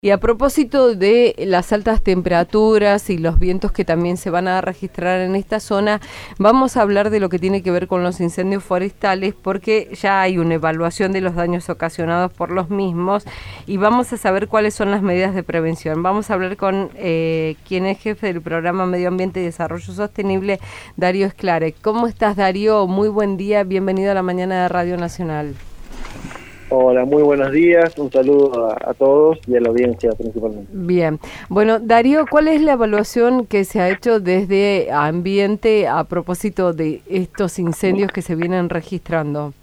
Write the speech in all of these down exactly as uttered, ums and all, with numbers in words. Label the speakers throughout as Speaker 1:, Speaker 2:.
Speaker 1: Y a propósito de las altas temperaturas y los vientos que también se van a registrar en esta zona, vamos a hablar de lo que tiene que ver con los incendios forestales, porque ya hay una evaluación de los daños ocasionados por los mismos y vamos a saber cuáles son las medidas de prevención. Vamos a hablar con eh, quien es jefe del Programa Medio Ambiente y Desarrollo Sostenible, Darío Sclarek. ¿Cómo estás, Darío? Muy buen día, bienvenido a la mañana de Radio Nacional.
Speaker 2: Hola, muy buenos días, un saludo a, a todos y a la audiencia principalmente.
Speaker 1: Bien, bueno, Darío, ¿cuál es la evaluación que se ha hecho desde Ambiente a propósito de estos incendios que se vienen registrando?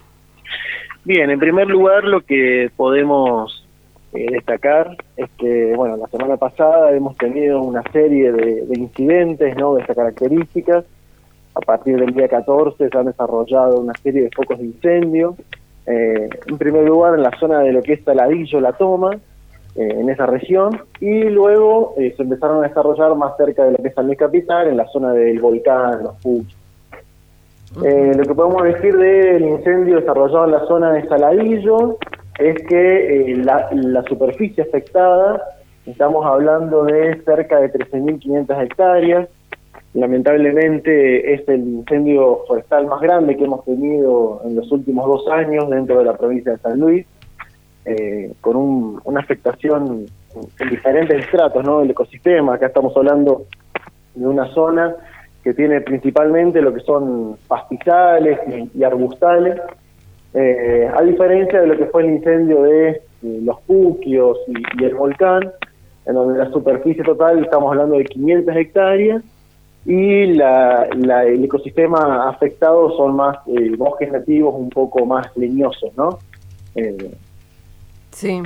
Speaker 2: Bien, en primer lugar lo que podemos eh, destacar es que, bueno, la semana pasada hemos tenido una serie de, de incidentes, ¿no?, de estas características. A partir del día catorce se han desarrollado una serie de focos de incendio. Eh, en primer lugar en la zona de lo que es Saladillo, La Toma, eh, en esa región, y luego eh, se empezaron a desarrollar más cerca de lo que es San Luis Capital, en la zona del volcán, los Puch. Eh, lo que podemos decir del incendio desarrollado en la zona de Saladillo es que eh, la, la superficie afectada, estamos hablando de cerca de trece mil quinientas hectáreas. Lamentablemente es el incendio forestal más grande que hemos tenido en los últimos dos años dentro de la provincia de San Luis, eh, con un, una afectación en diferentes estratos, ¿no?, del ecosistema. Acá estamos hablando de una zona que tiene principalmente lo que son pastizales y, y arbustales, eh, a diferencia de lo que fue el incendio de eh, los Puquios y, y el volcán, en donde la superficie total estamos hablando de quinientas hectáreas, y la, la, el ecosistema afectado son más eh, bosques nativos un poco más leñosos, ¿no? Eh,
Speaker 1: sí.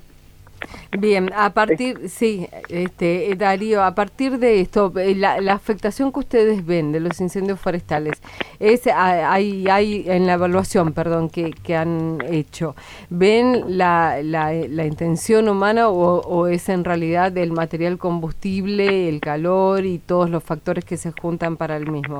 Speaker 1: Bien, a partir, eh, sí, este, Darío, a partir de esto, la, la afectación que ustedes ven de los incendios forestales, es hay, hay en la evaluación, perdón, que, que han hecho, ¿ven la, la, la intención humana o, o es en realidad el material combustible, el calor y todos los factores que se juntan para el mismo?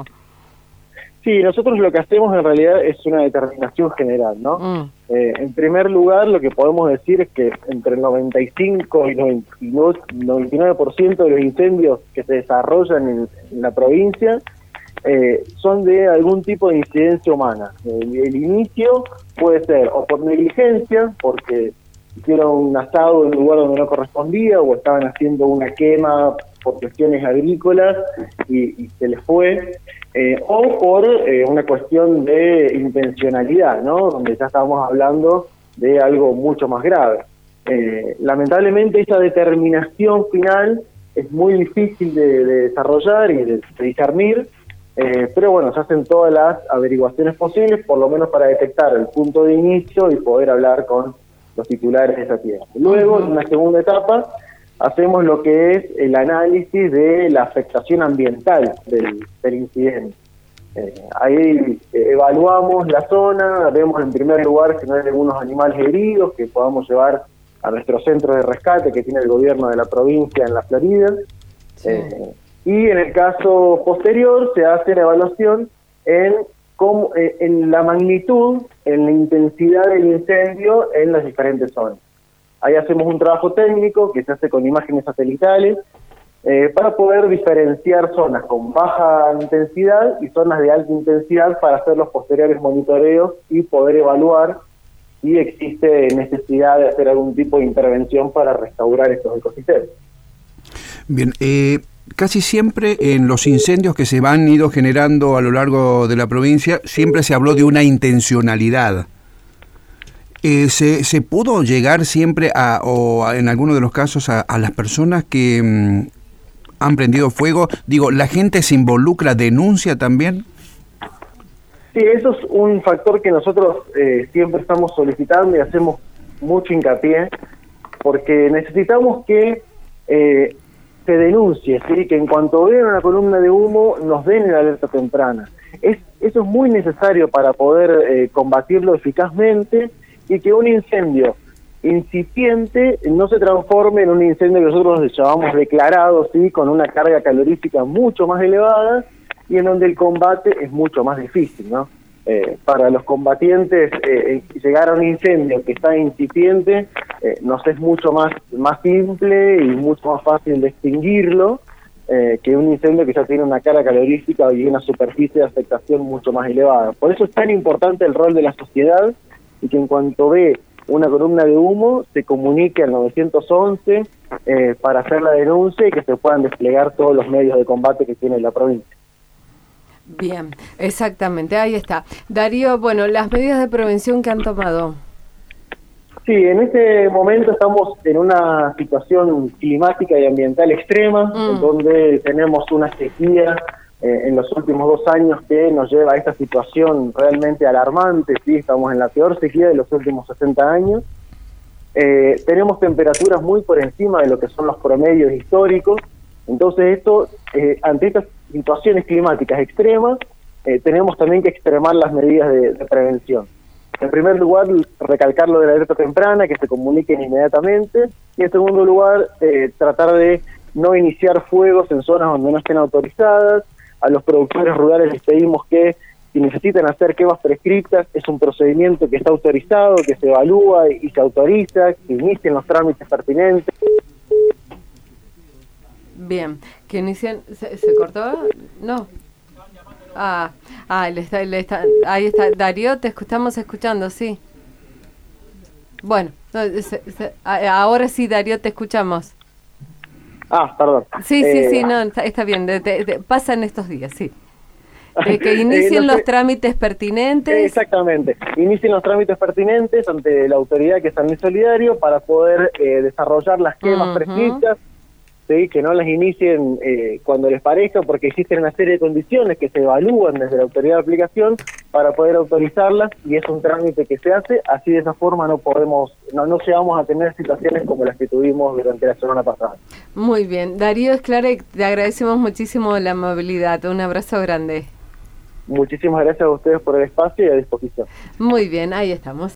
Speaker 2: Sí, nosotros lo que hacemos en realidad es una determinación general, ¿no? Mm. Eh, en primer lugar, lo que podemos decir es que entre el noventa y cinco y noventa y nueve por ciento de los incendios que se desarrollan en, en la provincia eh, son de algún tipo de incidencia humana. El, el inicio puede ser o por negligencia, porque hicieron un asado en un lugar donde no correspondía, o estaban haciendo una quema por cuestiones agrícolas y, y se les fue, eh, o por eh, una cuestión de intencionalidad, ¿no?, donde ya estábamos hablando de algo mucho más grave. Eh, lamentablemente esa determinación final es muy difícil de, de desarrollar y de, de discernir, eh, pero bueno, se hacen todas las averiguaciones posibles, por lo menos para detectar el punto de inicio y poder hablar con los titulares de esa tierra. Luego, en una segunda etapa, hacemos lo que es el análisis de la afectación ambiental del, del incidente. Eh, ahí eh, evaluamos la zona, vemos en primer lugar que no hay algunos animales heridos que podamos llevar a nuestro centro de rescate que tiene el gobierno de la provincia en la Florida. Sí. Eh, y en el caso posterior se hace la evaluación en, cómo, eh, en la magnitud, en la intensidad del incendio en las diferentes zonas. Ahí hacemos un trabajo técnico que se hace con imágenes satelitales eh, para poder diferenciar zonas con baja intensidad y zonas de alta intensidad para hacer los posteriores monitoreos y poder evaluar si existe necesidad de hacer algún tipo de intervención para restaurar estos ecosistemas.
Speaker 3: Bien, eh, casi siempre en los incendios que se van ido generando a lo largo de la provincia, siempre se habló de una intencionalidad. Eh, se, ¿Se pudo llegar siempre a, o en algunos de los casos, a, a las personas que mmm, han prendido fuego? Digo, ¿la gente se involucra, denuncia también?
Speaker 2: Sí, eso es un factor que nosotros eh, siempre estamos solicitando y hacemos mucho hincapié, porque necesitamos que eh, se denuncie, ¿sí?, que en cuanto vean una columna de humo nos den la alerta temprana. Es, eso es muy necesario para poder eh, combatirlo eficazmente y que un incendio incipiente no se transforme en un incendio que nosotros llamamos declarado, ¿sí?, con una carga calorífica mucho más elevada y en donde el combate es mucho más difícil, ¿no? Eh, para los combatientes, eh, llegar a un incendio que está incipiente eh, nos es mucho más, más simple y mucho más fácil de extinguirlo eh, que un incendio que ya tiene una carga calorífica y una superficie de afectación mucho más elevada. Por eso es tan importante el rol de la sociedad y que en cuanto ve una columna de humo se comunique al nueve once eh, para hacer la denuncia y que se puedan desplegar todos los medios de combate que tiene la provincia.
Speaker 1: Bien, exactamente, ahí está. Darío, bueno, las medidas de prevención que han tomado.
Speaker 2: Sí, en este momento estamos en una situación climática y ambiental extrema, mm. donde tenemos una sequía eh, en los últimos dos años que nos lleva a esta situación realmente alarmante. Sí, estamos en la peor sequía de los últimos sesenta años. Eh, tenemos temperaturas muy por encima de lo que son los promedios históricos. Entonces esto, eh, ante estas situaciones climáticas extremas, eh, tenemos también que extremar las medidas de, de prevención. En primer lugar, recalcar lo de la alerta temprana, que se comuniquen inmediatamente, y en segundo lugar, eh, tratar de no iniciar fuegos en zonas donde no estén autorizadas. A los productores rurales les pedimos que, si necesitan hacer quemas prescriptas, es un procedimiento que está autorizado, que se evalúa y se autoriza, que inicien los trámites pertinentes.
Speaker 1: Bien, que inician... ¿Se, se cortó? No. Ah, ah le está, le está, ahí está. Darío, te estamos escuchando, sí. Bueno, no, se, se, ahora sí, Darío, te escuchamos.
Speaker 2: Ah, perdón.
Speaker 1: Sí, sí,
Speaker 2: eh,
Speaker 1: sí, no, está, está bien. De, de, de, pasa en estos días, sí. De que inicien eh, no sé, los trámites pertinentes.
Speaker 2: Exactamente. Inicien los trámites pertinentes ante la autoridad que es San Luis Solidario para poder eh, desarrollar las quemas uh-huh. prescritas. ¿Sí? Que no las inicien eh, cuando les parezca, porque existen una serie de condiciones que se evalúan desde la autoridad de aplicación para poder autorizarlas, y es un trámite que se hace, así de esa forma no podemos, no, no llegamos a tener situaciones como las que tuvimos durante la semana pasada.
Speaker 1: Muy bien, Darío Esclarek, te agradecemos muchísimo la amabilidad, un abrazo grande.
Speaker 2: Muchísimas gracias a ustedes por el espacio y a disposición.
Speaker 1: Muy bien, ahí estamos.